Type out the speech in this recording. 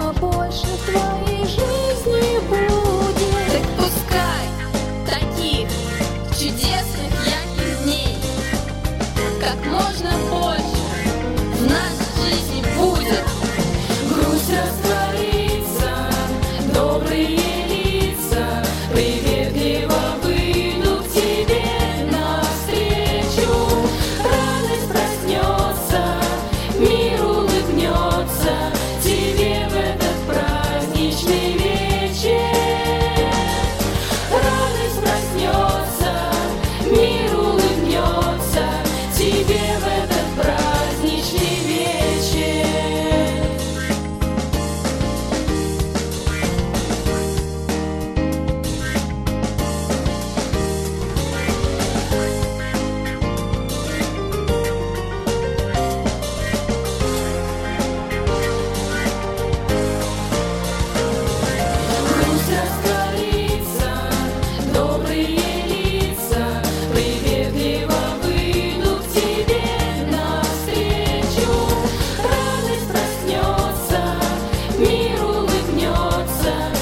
можно больше в твоей жизни будет. Так пускай таких чудесных ярких дней как можно больше в нашей жизни будет. Грусть растворится, добрые лица приветливо выйдут к тебе навстречу. Радость проснется, мир улыбнется тебе в этот праздничный вечер. Радость проснется, мир улыбнется тебе в этот праздничный вечер. Грусть растворится, добрые лица приветливо выйдут к тебе навстречу. Радость проснется, мир улыбнется